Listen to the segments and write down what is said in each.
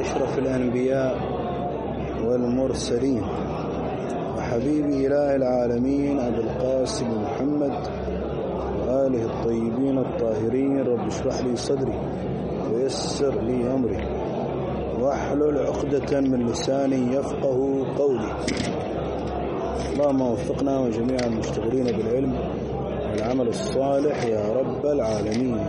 أشرف الأنبياء والمرسلين وحبيب إله العالمين أبي القاسم محمد وآله الطيبين الطاهرين. رب اشرح لي صدري ويسر لي أمري واحلل عقدة من لساني يفقه قولي. اللهم وفقنا وجميع المشتغلين بالعلم والعمل الصالح يا رب العالمين.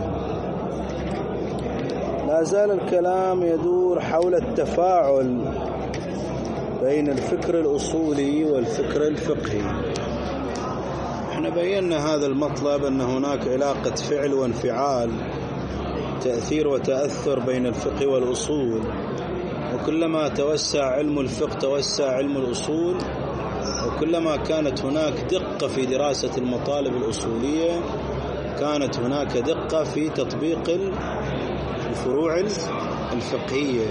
لا زال الكلام يدور حول التفاعل بين الفكر الأصولي والفكر الفقهي. احنا بينا هذا المطلب أن هناك علاقة فعل وانفعال، تأثير وتأثر بين الفقه والأصول، وكلما توسع علم الفقه توسع علم الأصول، وكلما كانت هناك دقة في دراسة المطالب الأصولية كانت هناك دقة في تطبيق الفروع الفقهية.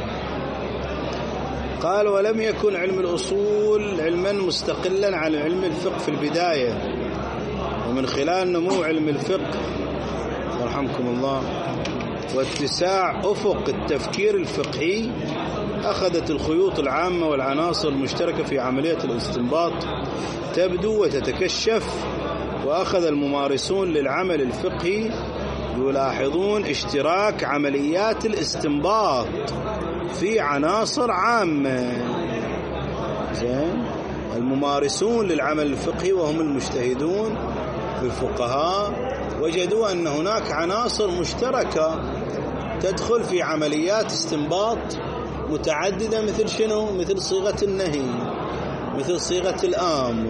قال: ولم يكن علم الأصول علما مستقلا عن علم الفقه في البداية، ومن خلال نمو علم الفقه رحمكم الله واتساع أفق التفكير الفقهي أخذت الخيوط العامة والعناصر المشتركة في عملية الاستنباط تبدو وتتكشف، وأخذ الممارسون للعمل الفقهي يلاحظون اشتراك عمليات الاستنباط في عناصر عامة. زين، الممارسون للعمل الفقهي وهم المجتهدون الفقهاء وجدوا أن هناك عناصر مشتركة تدخل في عمليات استنباط متعددة، مثل شنو؟ مثل صيغة النهي، مثل صيغة الأمر،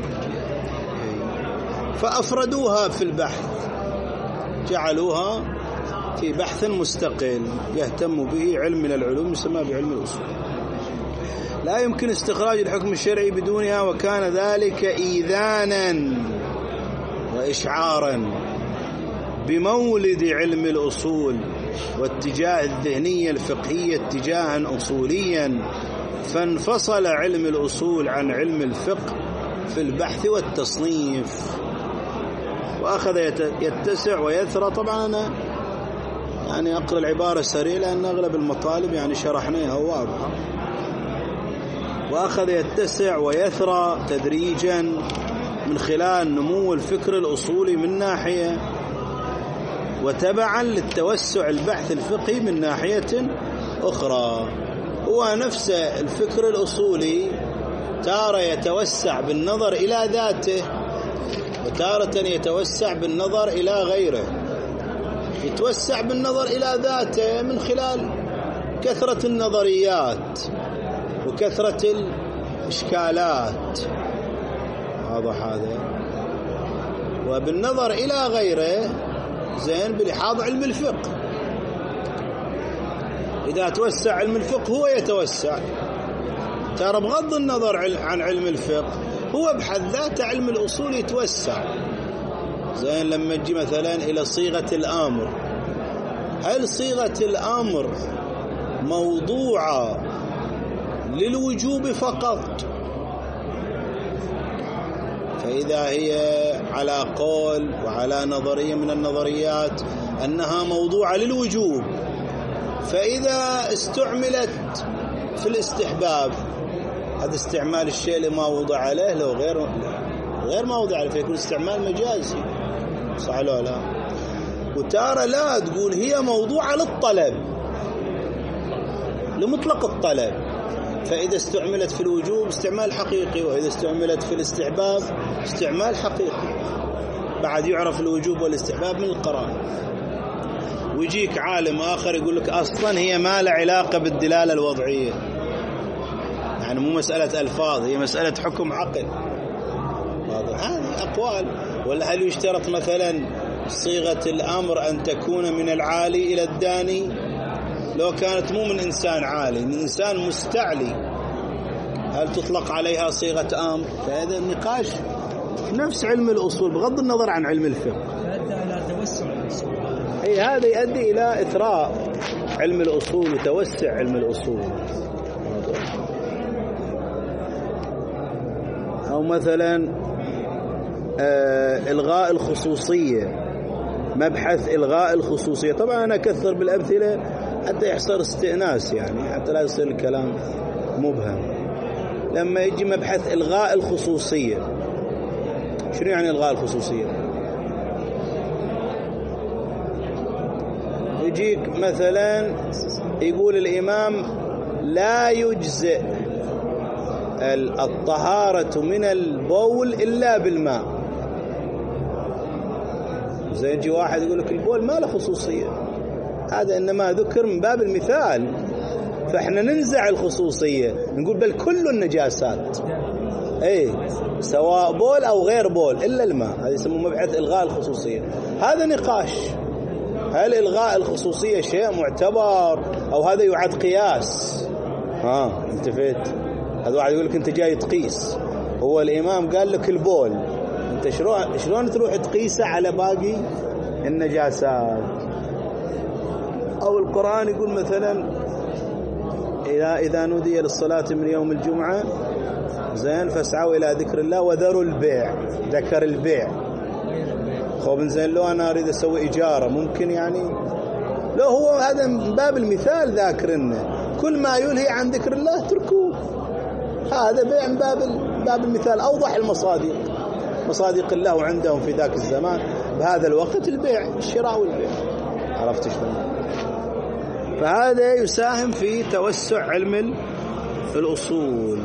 فأفردوها في البحث، جعلوها في بحث مستقل يهتم به علم من العلوم يسمى بعلم الأصول. لا يمكن استخراج الحكم الشرعي بدونها، وكان ذلك إيذانا وإشعارا بمولد علم الأصول واتجاه الذهنية الفقهية اتجاها أصوليا، فانفصل علم الأصول عن علم الفقه في البحث والتصنيف، وأخذ يتسع ويثرى. طبعا أنا يعني أقرأ العبارة سريعة لأن أغلب المطالب شرحناها واضحة. وأخذ يتسع ويثرى تدريجا من خلال نمو الفكر الأصولي من ناحية، وتبعا للتوسع البحث الفقهي من ناحية أخرى. هو نفس الفكر الأصولي تارة يتوسع بالنظر إلى ذاته، وتارة يتوسع بالنظر إلى غيره. يتوسع بالنظر إلى ذاته من خلال كثرة النظريات وكثرة الإشكالات، واضح هذا. وبالنظر إلى غيره زين بلحاظ علم الفقه. إذا توسع علم الفقه هو يتوسع، ترى بغض النظر عن علم الفقه هو بحد ذاته علم الأصول يتوسع. زين، لما تجي مثلا إلى صيغة الأمر، هل صيغة الأمر موضوعة للوجوب فقط؟ فإذا هي على قول وعلى نظرية من النظريات أنها موضوعة للوجوب، فإذا استعملت في الاستحباب هذا استعمال الشيء لما وضع عليه، لو غير ما وضع عليه فيكون استعمال مجازي، صح ولا لا؟ وتارة لا، تقول هي موضوعة للطلب، لمطلق الطلب، فإذا استعملت في الوجوب استعمال حقيقي، وإذا استعملت في الاستحباب استعمال حقيقي. بعد يعرف الوجوب والاستحباب من القرآن. ويجيك عالم آخر يقول لك أصلا هي ما له علاقة بالدلالة الوضعية، يعني مو مسألة ألفاظ، هي مسألة حكم عقل. هذه أقوال. ولا هل يشترط مثلا صيغة الأمر أن تكون من العالي إلى الداني؟ لو كانت مو من إنسان عالي، من إنسان مستعلي، هل تطلق عليها صيغة أمر؟ فهذا النقاش نفس علم الأصول بغض النظر عن علم الفقه. يؤدي إلى توسع الأصول. أي هذا يؤدي إلى إثراء علم الأصول وتوسع علم الأصول. أو مثلا إلغاء الخصوصية، مبحث إلغاء الخصوصية. طبعا أنا أكثر بالأمثلة حتى يحصل استئناس يعني، حتى لا يصير الكلام مبهم. لما يجي مبحث إلغاء الخصوصية، شنو يعني إلغاء الخصوصية؟ يجيك مثلا يقول الإمام لا يجزئ الطهارة من البول إلا بالماء. زي يجي واحد يقول لك البول ما له خصوصية، هذا إنما ذكر من باب المثال، فإحنا ننزع الخصوصية، نقول بل كل النجاسات سواء بول أو غير بول إلا الماء. هذا يسمى مبحث إلغاء الخصوصية. هذا نقاش، هل إلغاء الخصوصية شيء معتبر أو هذا يعد قياس؟ انتفت. هذا واحد يقول لك أنت جاي تقيس، هو الإمام قال لك البول، أنت شلون تروح تقيسه على باقي النجاسات؟ أو القرآن يقول مثلا إذا نودي للصلاة من يوم الجمعة زين فاسعوا إلى ذكر الله وذروا البيع، ذكر البيع. خوب زين لو أنا أريد أسوي إجارة ممكن يعني، لو هو هذا من باب المثال ذاكرنا، كل ما يلهي عن ذكر الله تركوه، هذا بيع من باب المثال. أوضح المصادق، مصادق الله عندهم في ذاك الزمان بهذا الوقت البيع، الشراء والبيع. عرفت شلون؟ فهذا يساهم في توسع علم الأصول.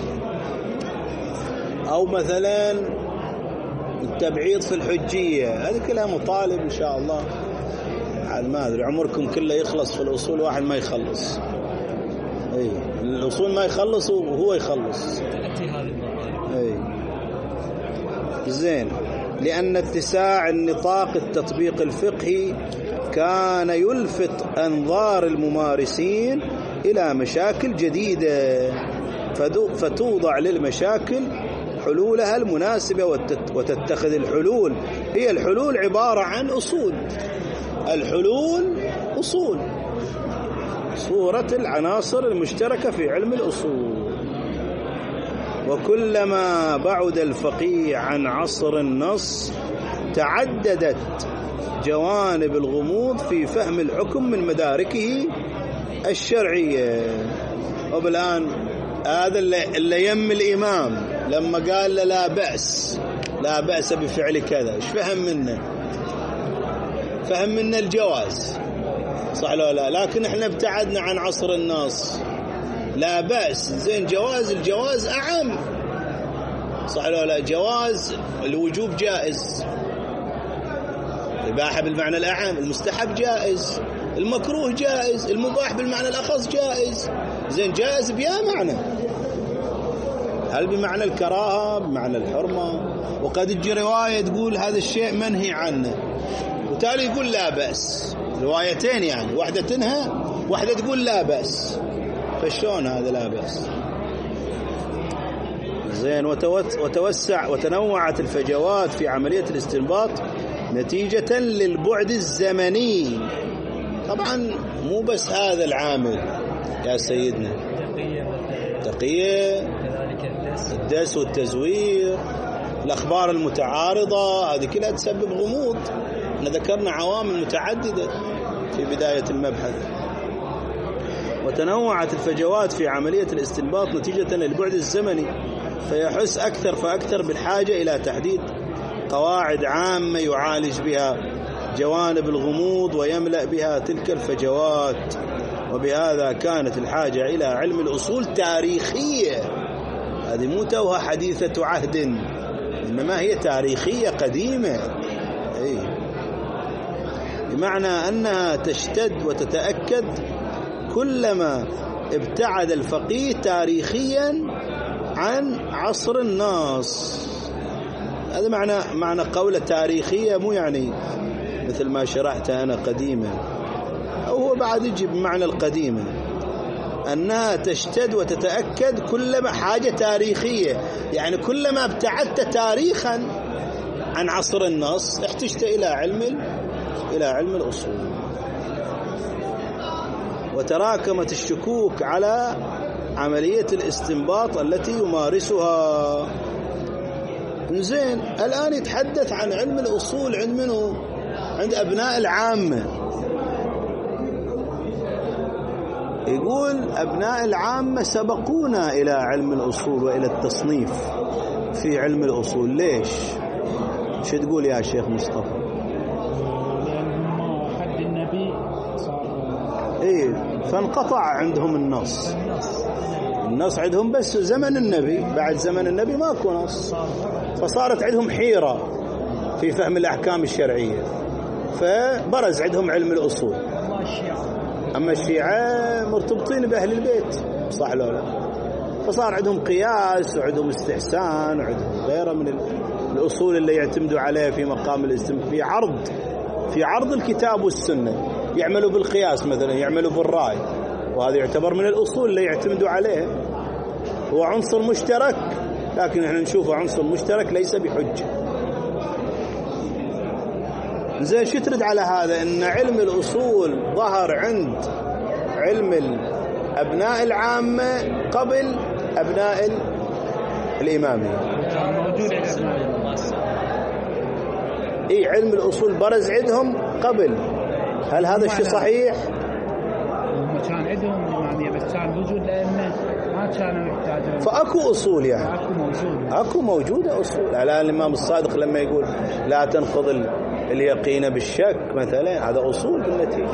أو مثلا التبعيض في الحجية، هذه كلها مطالب إن شاء الله. ما أدري عمركم كله يخلص في الأصول، واحد ما يخلص. الأصول ما يخلص وهو يخلص. زين، لأن اتساع النطاق التطبيق الفقهي كان يلفت أنظار الممارسين إلى مشاكل جديدة، فتوضع للمشاكل حلولها المناسبة، وتتخذ الحلول هي الحلول عبارة عن أصول. الحلول أصول، صورة العناصر المشتركة في علم الأصول. وكلما بعد الفقيه عن عصر النص تعددت جوانب الغموض في فهم الحكم من مداركه الشرعية. وبالآن هذا اللي يم الإمام لما قال له لا بأس بفعل كذا، ايش فهم منه؟ فهم منه الجواز، صح ولا لا؟ لكن احنا ابتعدنا عن عصر النص. لا بأس، زين الجواز أعم، صح ولا لا؟ جواز الوجوب جائز، الإباحة بالمعنى الأعم، المستحب جائز، المكروه جائز، المباح بالمعنى الأخص جائز. زين جائز بيا معنى، هل بمعنى الكراهة، بمعنى الحرمة؟ وقد تجي رواية تقول هذا الشيء منهي عنه، وتالي يقول لا بأس. روايتين يعني، واحدة تنهى واحدة تقول لا بأس، فشون هذا لا بأس؟ زين. وتنوعت الفجوات في عملية الاستنباط نتيجة للبعد الزمني. طبعا مو بس هذا العامل يا سيدنا، تقية، الدس والتزوير، الأخبار المتعارضة، هذه كلها تسبب غموض. ذكرنا عوامل متعددة في بداية المبحث. وتنوعت الفجوات في عملية الاستنباط نتيجة للبعد الزمني، فيحس أكثر فأكثر بالحاجة إلى تحديد قواعد عامة يعالج بها جوانب الغموض ويملأ بها تلك الفجوات. وبهذا كانت الحاجة إلى علم الأصول تاريخية، هذه مو توها حديثة عهد، إنما هي تاريخية قديمة، بمعنى أنها تشتد وتتأكد كلما ابتعد الفقيه تاريخيا عن عصر النص. هذا معنى قولة تاريخية، مو يعني مثل ما شرحت أنا قديمة، أو هو بعد يجي بمعنى القديمة، أنها تشتد وتتأكد كلما حاجة تاريخية، يعني كلما ابتعدت تاريخا عن عصر النص احتجت إلى علم الأصول. وتراكمت الشكوك على عملية الاستنباط التي يمارسها. زين، الآن يتحدث عن علم الأصول عند منه؟ عند أبناء العامة. يقول أبناء العامة سبقونا إلى علم الأصول وإلى التصنيف في علم الأصول. ليش؟ شو تقول يا شيخ مصطفى؟ لأنه حد النبي صار فانقطع عندهم النص عندهم بس زمن النبي، بعد زمن النبي ماكو نص، فصارت عندهم حيرة في فهم الأحكام الشرعية، فبرز عندهم علم الأصول. أما الشيعة مرتبطين بأهل البيت، صح لو لا؟ فصار عندهم قياس وعندهم استحسان وعندهم غيره من الأصول اللي يعتمدوا عليها في مقام الاستماع، في عرض الكتاب والسنة. يعملوا بالقياس مثلا، يعملوا بالرأي، وهذا يعتبر من الأصول اللي يعتمدوا عليه. هو عنصر مشترك، لكن احنا نشوفه عنصر مشترك ليس بحجة. زين، شو ترد على هذا؟ ان علم الأصول ظهر عند علم أبناء العامة قبل أبناء الإمامية. علم الأصول برز عندهم قبل. هل هذا الشيء صحيح؟ كان عندهم الإمامية بس كان وجود لأنه ما كانوا يحتاجون، فأكو أصول يعني أكو موجودة أصول. على الإمام الصادق لما يقول لا تنقض اليقين بالشك مثلا، هذا أصول بالنتيجة.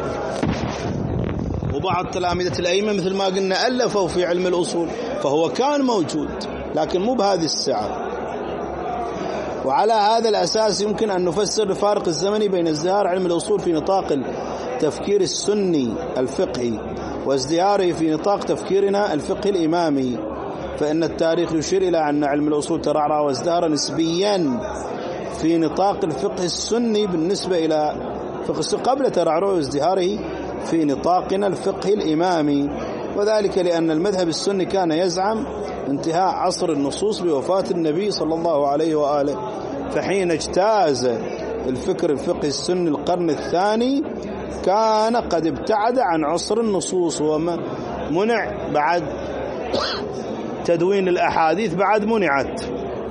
وبعض تلامذة الأئمة مثل ما قلنا ألفوا في علم الأصول، فهو كان موجود لكن مو بهذه السعة. وعلى هذا الأساس يمكن أن نفسر الفارق الزمني بين ازدهار علم الأصول في نطاق التفكير السني الفقهي وازدهاره في نطاق تفكيرنا الفقهي الإمامي. فإن التاريخ يشير إلى أن علم الأصول ترعرع وازدهر نسبيا في نطاق الفقه السني بالنسبة إلى فقه السنة قبل ترعرعه وازدهاره في نطاقنا الفقه الإمامي، وذلك لأن المذهب السني كان يزعم انتهاء عصر النصوص بوفاة النبي صلى الله عليه وآله. فحين اجتاز الفكر الفقهي السني القرن الثاني كان قد ابتعد عن عصر النصوص، ومنع بعد تدوين الأحاديث، بعد منعت،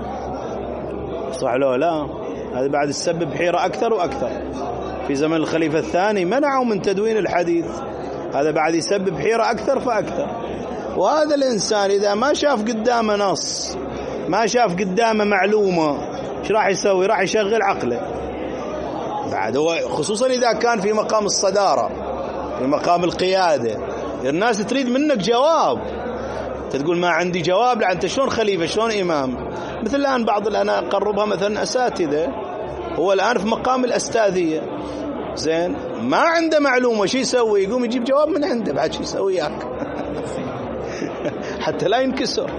صح لو لا؟ هذا بعد السبب حيرة أكثر وأكثر. في زمن الخليفة الثاني منعوا من تدوين الحديث، هذا بعد يسبب حيرة أكثر فأكثر. وهذا الإنسان إذا ما شاف قدامه نص، ما شاف قدامه معلومة، ايش راح يسوي؟ راح يشغل عقله. بعد هو خصوصا إذا كان في مقام الصدارة، في مقام القيادة، الناس تريد منك جواب، تقول ما عندي جواب. لا، أنت شلون خليفة، شلون إمام؟ مثل الآن بعض أنا أقربها مثلا أساتذة، هو الآن في مقام الأستاذية، زين، ما عنده معلومة، شو يسوي؟ يقوم يجيب جواب من عنده، بعد شو يسوي ياك؟ حتى لا ينكسر.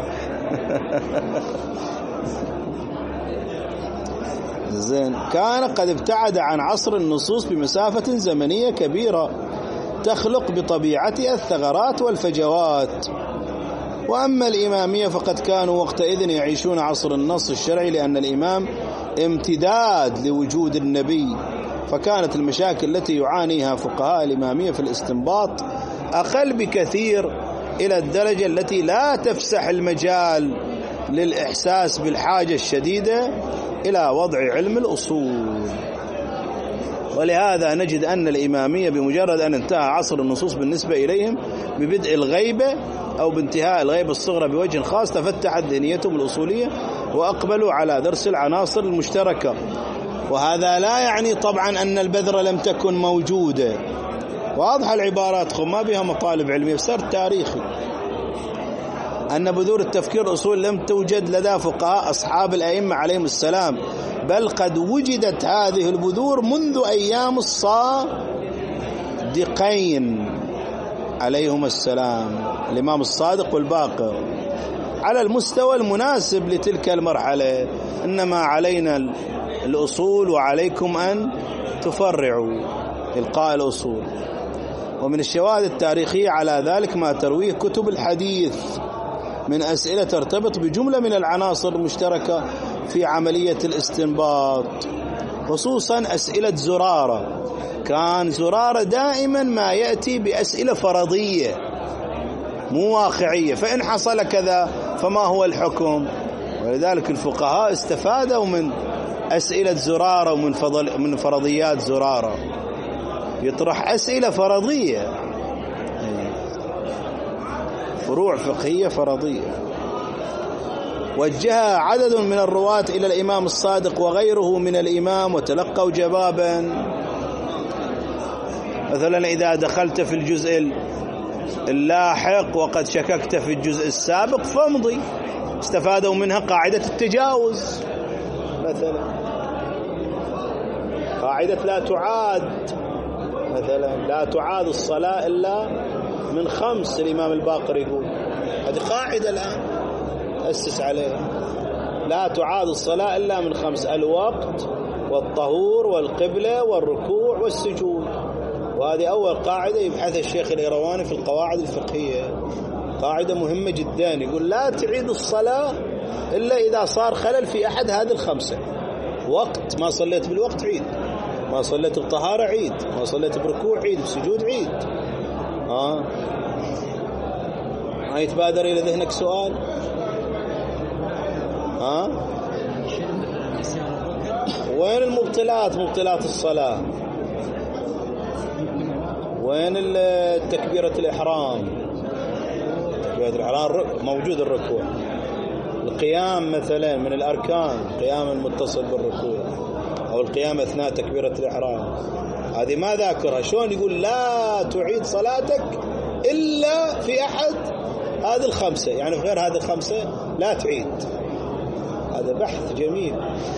زين، كان قد ابتعد عن عصر النصوص بمسافة زمنية كبيرة تخلق بطبيعتها الثغرات والفجوات. وأما الإمامية فقد كانوا وقتئذ يعيشون عصر النص الشرعي، لأن الإمام امتداد لوجود النبي، فكانت المشاكل التي يعانيها فقهاء الإمامية في الاستنباط أقل بكثير، إلى الدرجة التي لا تفسح المجال للإحساس بالحاجة الشديدة إلى وضع علم الأصول. ولهذا نجد أن الإمامية بمجرد أن انتهى عصر النصوص بالنسبة إليهم ببدء الغيبة أو بانتهاء الغيبة الصغرى بوجه خاص، تفتحت ذهنيتهم الأصولية وأقبلوا على درس العناصر المشتركة. وهذا لا يعني طبعا أن البذرة لم تكن موجودة، واضحة العبارات، ما بها مطالب علمية، سرد تاريخي، أن بذور التفكير الأصول لم توجد لدى فقهاء أصحاب الأئمة عليهم السلام، بل قد وجدت هذه البذور منذ أيام الصادقين عليهم السلام، الإمام الصادق والباقر، على المستوى المناسب لتلك المرحلة. إنما علينا الأصول وعليكم أن تفرعوا إلقاء الأصول. ومن الشواهد التاريخية على ذلك ما ترويه كتب الحديث من أسئلة ترتبط بجملة من العناصر المشتركة في عملية الاستنباط، خصوصا أسئلة زرارة. كان زرارة دائما ما يأتي بأسئلة فرضية مو واقعية، فإن حصل كذا فما هو الحكم؟ ولذلك الفقهاء استفادوا من أسئلة زرارة ومن فرضيات زرارة، يطرح أسئلة فرضية. فروع فقهية فرضية. وجه عدد من الرواة إلى الإمام الصادق وغيره من الإمام وتلقوا جوابا. مثلا إذا دخلت في الجزء اللاحق وقد شككت في الجزء السابق فامضي. استفادوا منها قاعدة التجاوز، مثلا قاعدة لا تعاد، مثلا لا تعاد الصلاة إلا من 5. الإمام الباقر يقول هذه قاعدة الآن أسس عليها، لا تعاد الصلاة إلا من 5: الوقت والطهور والقبلة والركوع والسجود. وهذه أول قاعدة يبحثها الشيخ الإيرواني في القواعد الفقهية، قاعدة مهمة جدا. يقول لا تعيد الصلاة إلا إذا صار خلل في أحد هذه ال5. وقت، ما صليت بالوقت عيد، ما صليت بطهارة عيد، ما صليت بركوع عيد، بسجود عيد. ما يتبادر إلى ذهنك سؤال؟ وين المبطلات، مبطلات الصلاة؟ وين تكبيرة الإحرام؟ تكبيرة الإحرام موجود الركوع. القيام مثلا من الأركان، القيام المتصل بالركوع أو القيام أثناء تكبيرة الإحرام، هذه ما ذاكرها. شلون يقول لا تعيد صلاتك إلا في أحد هذه ال5، يعني في غير هذه ال5 لا تعيد. هذا بحث جميل.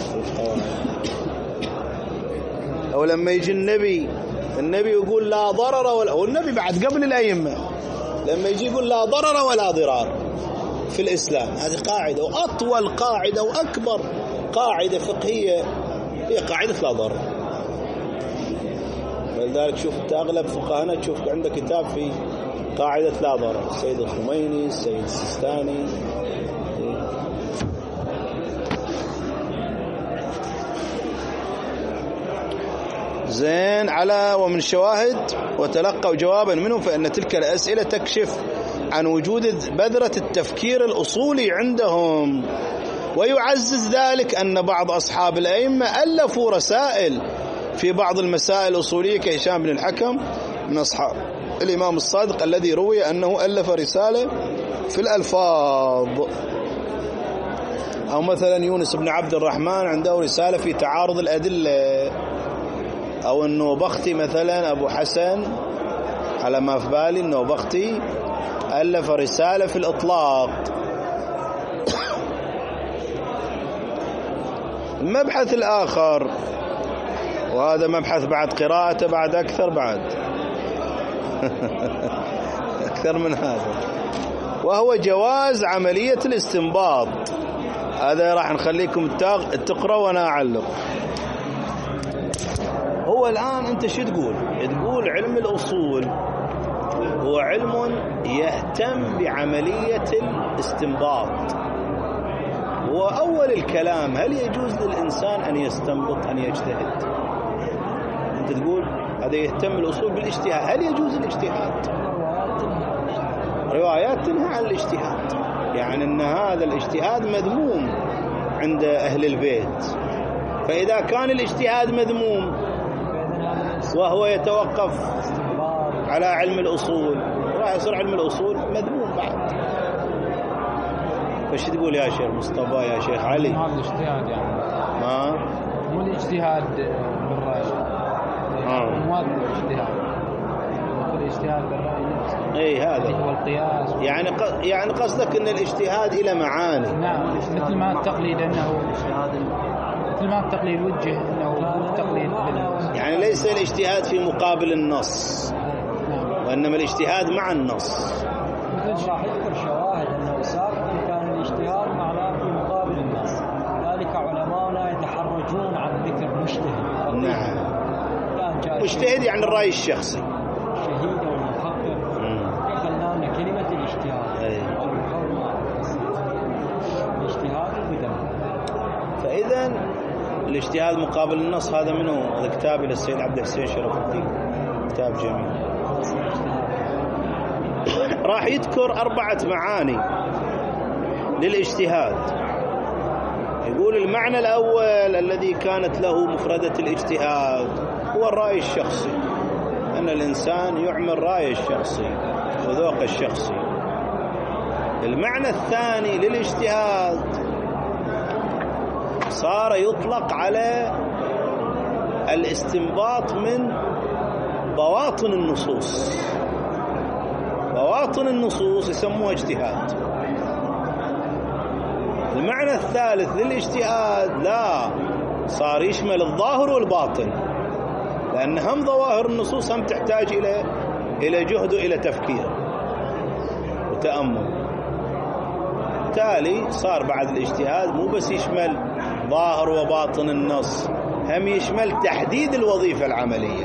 أو لما يجي النبي يقول لا ضرر ولا، والنبي بعد قبل الأئمة لما يجي يقول لا ضرر ولا ضرار في الإسلام، هذه قاعدة، وأطول قاعدة وأكبر قاعدة فقهية هي قاعدة لا ضرر. ولذلك شوف أغلب فقهاءنا تشوف عندك كتاب في قاعدة لا ضرر، السيد الخميني، السيد السيستاني. زين. على ومن شواهد وتلقوا جوابا منهم، فإن تلك الأسئلة تكشف عن وجود بذرة التفكير الأصولي عندهم. ويعزز ذلك أن بعض أصحاب الأئمة ألفوا رسائل في بعض المسائل الأصولية كهشام بن الحكم من أصحاب الإمام الصادق الذي روي أنه ألف رسالة في الألفاظ. أو مثلا يونس بن عبد الرحمن عنده رسالة في تعارض الأدلة. أو النوبختي مثلا أبو حسن على ما في بالي، النوبختي ألف رسالة في الإطلاق. المبحث الآخر، وهذا مبحث بعد قراءته بعد أكثر أكثر من هذا، وهو جواز عملية الاستنباط. هذا راح نخليكم تقرأ وأنا أعلق. هو الآن أنت شو تقول علم الأصول هو علم يهتم بعملية الاستنباط. وأول الكلام هل يجوز للإنسان أن يستنبط أن يجتهد؟ أنت تقول هذا يهتم الأصول بالاجتهاد، هل يجوز الاجتهاد؟ روايات تنهى عن الاجتهاد، يعني أن هذا الاجتهاد مذموم عند أهل البيت. فإذا كان الاجتهاد مذموم وهو يتوقف على علم الأصول، راح يصير علم الأصول مذموم بعد. فش تقول يا شيخ مصطفى يا شيخ علي؟ هذا الاجتهاد يعني مو الاجتهاد بالرأي، مو الاجتهاد، الاجتهاد بالرأي نفسه. اي هذا هو القياس. يعني قصدك ان الاجتهاد الى معاني. نعم، مثل ما التقليد انه مثل ما التقليد وجه انه التقليد يعني ليس الاجتهاد في مقابل النص، وانما الاجتهاد مع النص. راح يذكر شواهد انه سابقا كان الاجتهاد معناه في مقابل النص، ذلك علماؤنا يتحرجون عن ذكر مجتهد. نعم، مجتهد يعني الرأي الشخصي، شهيد ومحقق. خلنا كلمة الاجتهاد الاجتهاد بدم. فإذا الاجتهاد مقابل النص هذا منه كتاب للسيد عبد الحسين شرف الدين، كتاب جميل. راح يذكر 4 معاني للاجتهاد. يقول المعنى الأول الذي كانت له مفردة الاجتهاد هو الرأي الشخصي، أن الإنسان يعمل رأيه الشخصي وذوقه الشخصي. المعنى الثاني للاجتهاد صار يطلق على الاستنباط من بواطن النصوص. بواطن النصوص يسموها اجتهاد. المعنى الثالث للاجتهاد لا، صار يشمل الظاهر والباطن، لأن هم ظواهر النصوص هم تحتاج إلى جهد وإلى تفكير وتأمل. بالتالي صار بعد الاجتهاد مو بس يشمل ظاهر وباطن النص، هم يشمل تحديد الوظيفة العملية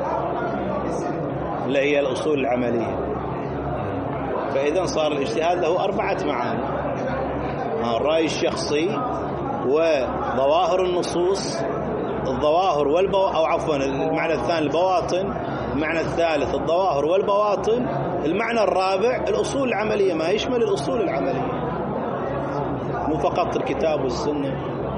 اللي هي الأصول العملية. فإذا صار الاجتهاد له 4 معاني: الرأي الشخصي وظواهر النصوص، الظواهر أو عفوا المعنى الثاني البواطن، المعنى الثالث الظواهر والبواطن، المعنى الرابع الأصول العملية، ما يشمل الأصول العملية مو فقط الكتاب والسنة.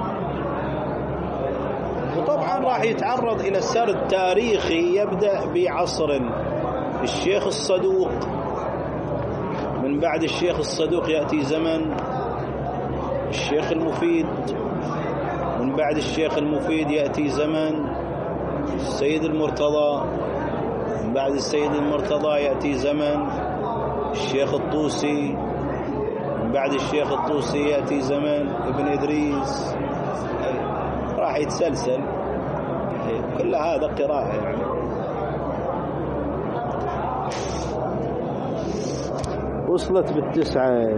وطبعا راح يتعرض إلى سرد تاريخي يبدأ بعصر الشيخ الصدوق، من بعد الشيخ الصدوق يأتي زمن الشيخ المفيد، من بعد الشيخ المفيد يأتي زمن السيد المرتضى، من بعد السيد المرتضى يأتي زمن الشيخ الطوسي، من بعد الشيخ الطوسي يأتي زمن ابن إدريس، راح يتسلسل. كل هذا قراءة يعني. وصلت بال9.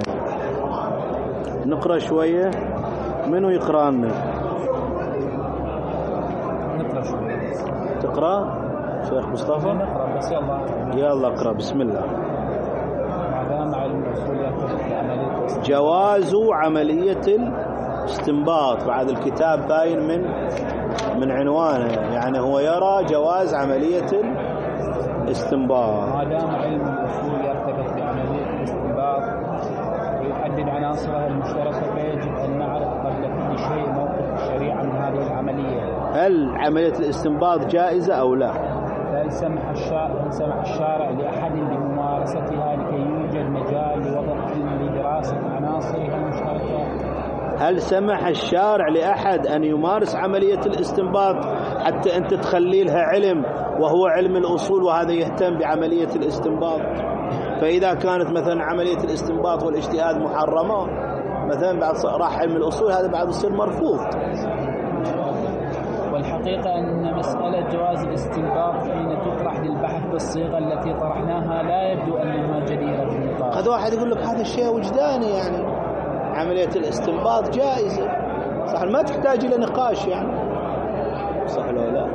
نقرأ شوية. منو يقرأ لنا؟ نقرأ شوية. تقرأ شيخ مصطفى؟ نقرأ بس يلا اقرأ. بسم الله. جواز عملية الاستنباط. بعد الكتاب باين من عنوانه، يعني هو يرى جواز عملية الاستنباط. ما دام علم الأصول يرتبط بعملية الاستنباط ويحدد عناصرها المشتركة، فيجب أن نعرف قبل كل شيء موقف الشريعة من هذه العملية. هل عملية الاستنباط جائزة أو لا؟ هل سمح الشارع لأحد بممارستها لكي يوجد مجال لوضع لدراسة عناصرها المشتركة؟ هل سمح الشارع لأحد أن يمارس عملية الاستنباط حتى أنت تخلي لها علم وهو علم الأصول، وهذا يهتم بعملية الاستنباط؟ فإذا كانت مثلا عملية الاستنباط والاجتهاد محرمة، مثلا بعد راح علم الأصول، هذا بعد يصير مرفوض. والحقيقة أن مسألة جواز الاستنباط حين تطرح للبحث بالصيغة التي طرحناها لا يبدو أنها جديرة بالنقاش. قد واحد يقول لك هذا الشيء وجداني، يعني عملية الاستنباط جائزة، صح، ما تحتاج إلى نقاش، يعني صح ولا لا؟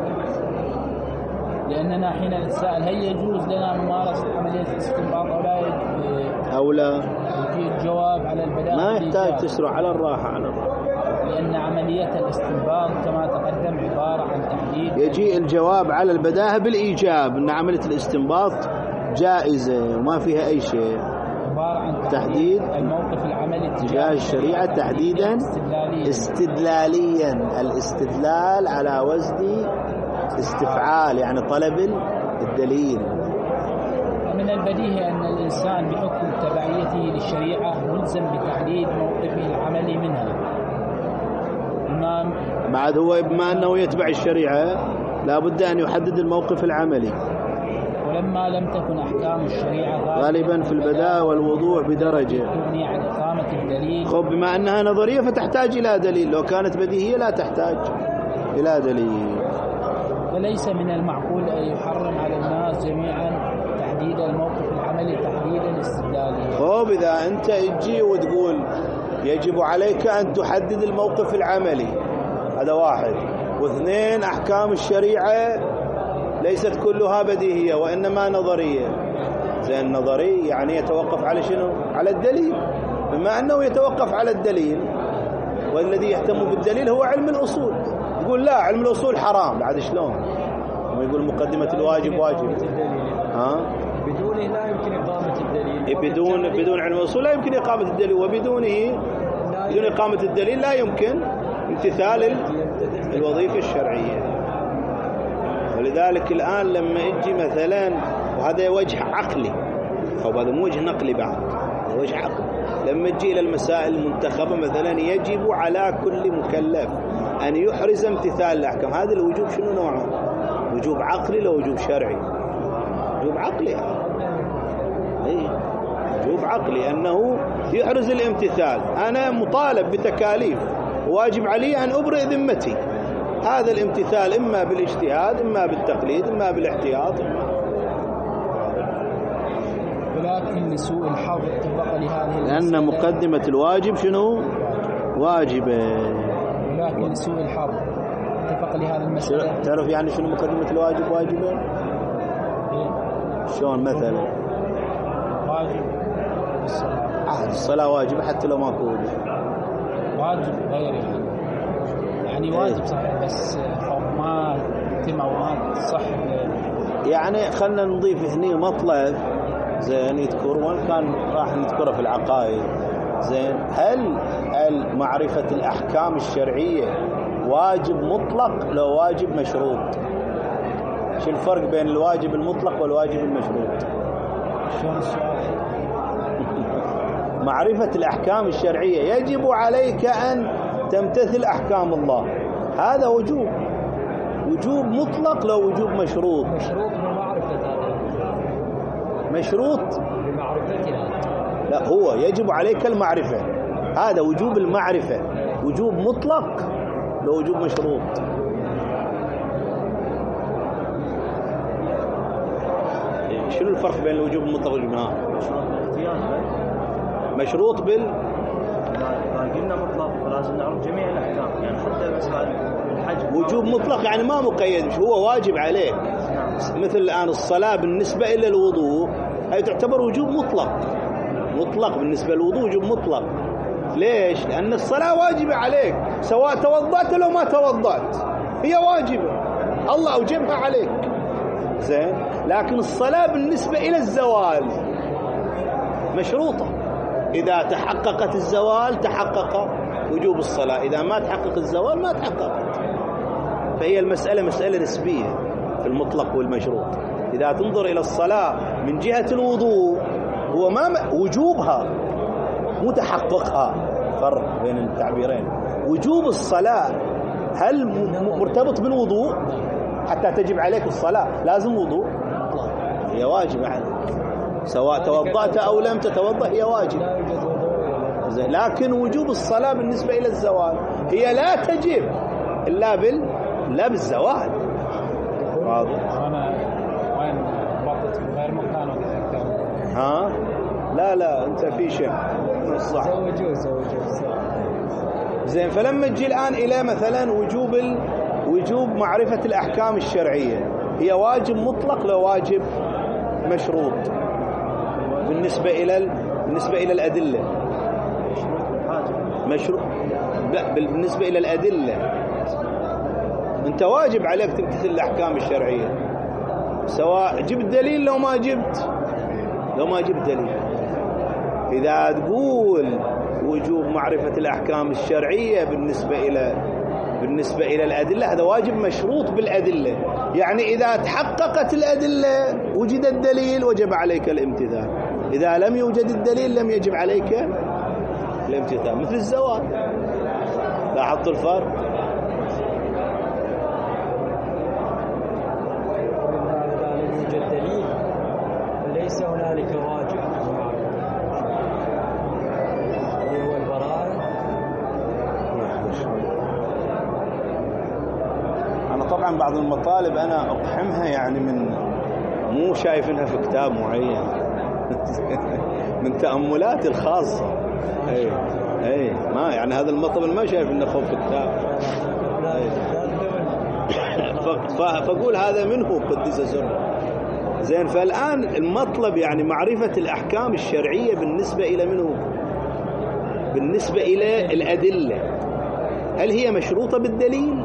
لأننا حين نتساءل هل يجوز لنا ممارسة عملية الاستنباط أو لا، يجي الجواب على البداية، ما يحتاج تسرع، على الراحة على الراحة. لأن عملية الاستنباط كما تقدم عبارة عن تحديد. يجي الجواب على البداهة بالإيجاب أن عملية الاستنباط جائزة وما فيها أي شيء. عبارة عن تحديد الموقف العملي تجاه الشريعة تحديدا استدلاليا. الاستدلال على وزن استفعال، يعني طلب الدليل. من البديهي أن الإنسان بحكم تبعيته للشريعة ملزم بتحديد موقفه العملي منها. بعد هو بما أنه يتبع الشريعة لا بد أن يحدد الموقف العملي، ولما لم تكن أحكام الشريعة غالبا في البداء والوضوح بدرجة تغني عن إقامة الدليل. خب بما أنها نظرية فتحتاج إلى دليل، لو كانت بديهية لا تحتاج إلى دليل. وليس من المعقول أن يحرم على الناس جميعا تحديد الموقف العملي تحديدا استدلاليا. خب إذا أنت تجي وتقول يجب عليك أن تحدد الموقف العملي، هذا واحد. واثنين، أحكام الشريعة ليست كلها بديهية وإنما نظرية. زين النظري يعني يتوقف على شنو؟ على الدليل. بما أنه يتوقف على الدليل والذي يهتم بالدليل هو علم الأصول، يقول لا علم الأصول حرام، بعد شلون؟ ويقول مقدمة الواجب واجب. بدونه لا يمكن إقامة الدليل. بدون علم الأصول لا يمكن إقامة الدليل، وبدون إقامة الدليل لا يمكن امتثال الوظيفة الشرعية. ولذلك الآن لما يجي مثلا، وهذا وجه عقلي، أو هذا مو وجه نقلي بعد، هذا وجه عقلي. لما تجي إلى المسائل المنتخبة مثلا يجب على كل مكلف أن يحرز امتثال الأحكام. هذا الوجوب شنو نوعه؟ وجوب عقلي لو وجوب شرعي؟ وجوب عقلي. وجوب عقلي أنه يحرز الامتثال. أنا مطالب بتكاليف واجب علي أن أبرئ ذمتي. هذا الامتثال إما بالاجتهاد إما بالتقليد إما بالاحتياط ولكن لسوء الحظ طبق لهذه لأن مقدمة الواجب شنو؟ واجبة. ولكن لسوء الحظ اتفق لهذه المسألة. تعرف يعني شنو مقدمة الواجب واجبة؟ شلون مثلا؟ واجب الصلاة واجبة حتى لو ما كون واجب غير يعني واجب صحيح بس ما تم أو ما صح. يعني خلنا نضيف هنا مطلب زين يذكر وان كان راح نذكره في العقائد. زين هل معرفة الأحكام الشرعية واجب مطلق لو واجب مشروط؟ شو الفرق بين الواجب المطلق والواجب المشروط؟ شلون السؤال؟ معرفة الأحكام الشرعية يجب عليك أن تمتثل أحكام الله. هذا وجوب مطلق لو وجوب مشروط. مشروط بمعرفة هذا. مشروط بمعرفتنا. لا هو يجب عليك المعرفة. هذا وجوب المعرفة. وجوب مطلق لو وجوب مشروط. شنو الفرق بين الوجوب المطلق والجماعة؟ مشروط قلنا مطلق ولازم نعرف جميع الأحكام. يعني حتى مسائل الحج وجوب مطلق يعني ما مقيد، مش هو واجب عليك. مثل الآن الصلاة بالنسبة إلى الوضوء هي تعتبر وجوب مطلق بالنسبة للوضوء وجوب مطلق. ليش؟ لأن الصلاة واجبة عليك سواء توضأت لو ما توضأت، هي واجبة الله أوجبها عليك. زين، لكن الصلاة بالنسبة إلى الزوال مشروطة. إذا تحققت الزوال تحقق وجوب الصلاة، إذا ما تحقق الزوال ما تحققت. فهي المسألة مسألة نسبية في المطلق والمشروط. إذا تنظر إلى الصلاة من جهة الوضوء هو ما وجوبها مو تحققها، فرق بين التعبيرين. وجوب الصلاة هل مرتبط بالوضوء؟ حتى تجب عليك الصلاة لازم وضوء، هي واجب عليك سواء توضأت أو لم تتوضأ، هي واجب. لكن وجوب الصلاة بالنسبة إلى الزوال هي لا تجب إلا بالزوال. واضح؟ أنا وين ضبطت في غير مكان ها؟ لا أنت في شيء صح. زوجوا زين، فلما تجي الآن إلى مثلا وجوب معرفة الأحكام الشرعية، هي واجب مطلق لو واجب مشروط بالنسبة إلى الأدلة. مشروط لا، بالنسبة إلى الأدلة أنت واجب عليك تمتثل الأحكام الشرعية سواء جبت دليل لو ما جبت دليل. إذا تقول وجوب معرفة الأحكام الشرعية بالنسبة إلى الأدلة، هذا واجب مشروط بالأدلة. يعني إذا تحققت الأدلة وجد الدليل وجب عليك الامتثال، إذا لم يوجد الدليل لم يجب عليك الامتثال. مثل الزواج، لاحظت الفرق؟ إذا لم يوجد دليل فليس هنالك واجب اللي هو البراءة. أنا طبعا بعض المطالب أنا أقحمها يعني مو شايفينها في كتاب معين من تأملاتي الخاصة. اي ما يعني هذا المطلب ما شايف انه في كتاب. فاقول هذا منه قدس سره. زين، فالآن المطلب يعني معرفة الأحكام الشرعية بالنسبة إلى منه، بالنسبة إلى الأدلة، هل هي مشروطة بالدليل؟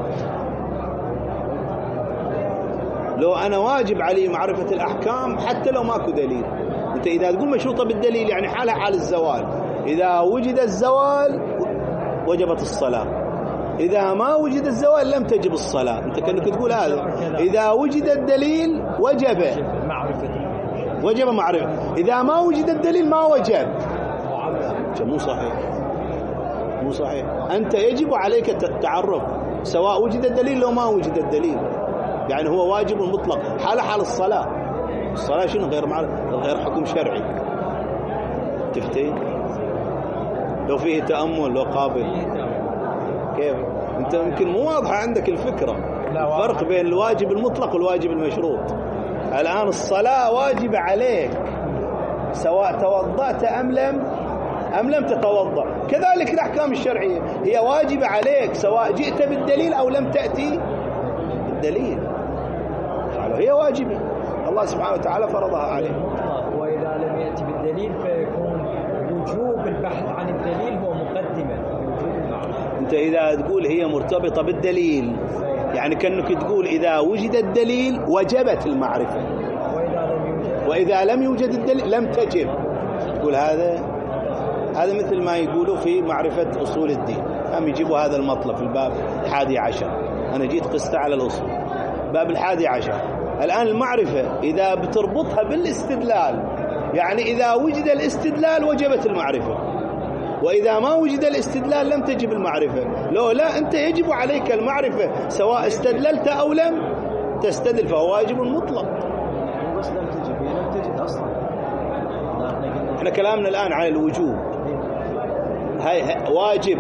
لو أنا واجب علي معرفة الأحكام حتى لو ماكو دليل. أنت إذا تقول مشروطة بالدليل يعني حالها حال الزوال، إذا وجد الزوال وجبت الصلاة، إذا ما وجد الزوال لم تجب الصلاة. أنت كأنك تقول هذا، إذا وجد الدليل وجب معرفة، إذا ما وجد الدليل ما وجب. مو صحيح، مو صحيح. أنت يجب عليك التعرف سواء وجد الدليل لو ما وجد الدليل، يعني هو واجب مطلق. حال الصلاة، الصلاة شنو غير حكم شرعي. تفتي لو فيه تأمل لو قابل كيف؟ أنت يمكن مو واضحة عندك الفكرة، الفرق بين الواجب المطلق والواجب المشروط. الآن الصلاة واجب عليك سواء توضأت أم لم تتوضأ، كذلك الأحكام الشرعية هي واجبة عليك سواء جئت بالدليل أو لم تأتي بالدليل، هي واجبة، الله سبحانه وتعالى فرضها عليك. وإذا لم يأتي بالدليل فيكون وجوب البحث عن الدليل هو مقدمة لوجوب المعرفة. أنت إذا تقول هي مرتبطة بالدليل يعني كأنك تقول إذا وجد الدليل وجبت المعرفة، وإذا لم يوجد الدليل لم تجب. تقول هذا مثل ما يقولوا في معرفة أصول الدين، هم يجيبوا هذا المطلب في الباب 11. أنا جيت قست على الأصول باب 11. الآن المعرفة إذا بتربطها بالاستدلال يعني إذا وجد الاستدلال وجبت المعرفة، وإذا ما وجد الاستدلال لم تجب المعرفة. لو لا أنت يجب عليك المعرفة سواء استدللت أو لم تستدل، فهو واجب مطلق. بس لم تجب، هي لم تجد أصلا. احنا كلامنا الآن على الوجوب، هاي واجب.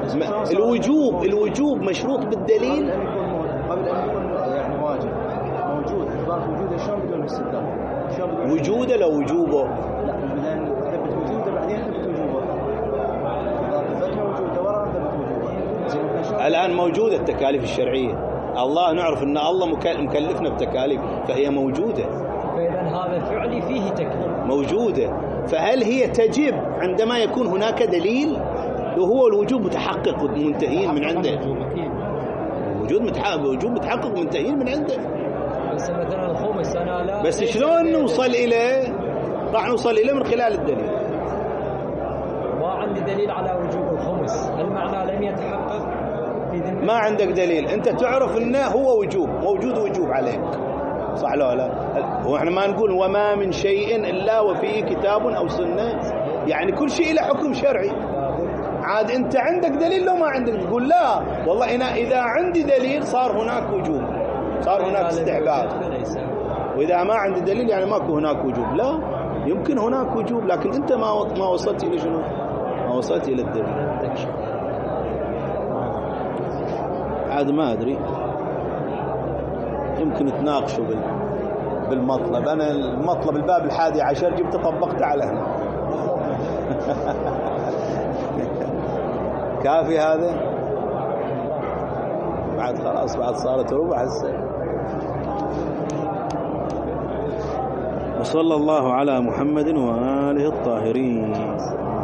الوجوب مشروط بالدليل قبل أن يكون يعني واجب موجود، إثبات وجوده شلون بدون استدلال؟ وجوده لو وجوبه لا، بدأن تثبت وجوده بعدين تثبت وجوبه. إذا ثبتنا وجوده ورا نثبت وجوبه. الآن موجودة التكاليف الشرعية، الله نعرف أن الله مكلفنا بتكاليف فهي موجودة، فإذا هذا فعلي فيه تكليف موجودة. فهل هي تجب عندما يكون هناك دليل؟ وهو الوجوب متحقق منتهين من عنده، وجوب متحقق منتهين من عنده. بس مثلا الخمس أنا لا، بس شلون نوصل إليه؟ راح نوصل إليه من خلال الدليل. ما عندي دليل على وجوب الخمس، هل معناه لم يتحقق؟ ما عندك دليل، أنت تعرف أنه هو وجوب موجود، وجوب عليك، صح لا؟ وإحنا ما نقول وما من شيء إلا وفيه كتاب أو سنة، يعني كل شيء له حكم شرعي. عاد أنت عندك دليل لو ما عندك تقول لا والله أنا إذا عندي دليل صار هناك وجوب، صار هناك استحباب. وإذا ما عندي دليل يعني ماكو هناك وجوب. لا، يمكن هناك وجوب لكن أنت ما وصلت إلى شنو؟ ما وصلت إلى الدليل. عاد ما أدري، يمكن تناقشوا بالمطلب. أنا المطلب الباب 11 جبت طبقت على هنا. كافي هذا؟ بعد خلاص، بعد صارت ربع هسه. وصلى الله على محمد وآله الطاهرين.